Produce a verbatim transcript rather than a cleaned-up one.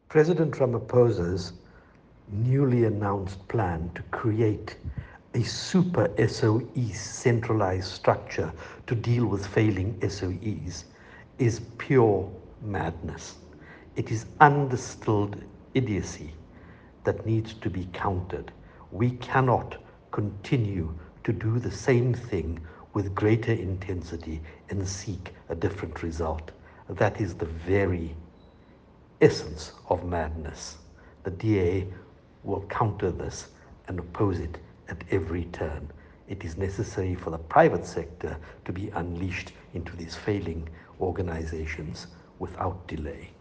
President Ramaphosa's newly announced plan to create a super S O E centralized structure to deal with failing S O Es is pure madness. It is undistilled idiocy that needs to be countered. We cannot continue to do the same thing with greater intensity and seek a different result. That is the very essence of madness. The D A will counter this and oppose it at every turn. It is necessary for the private sector to be unleashed into these failing organizations without delay.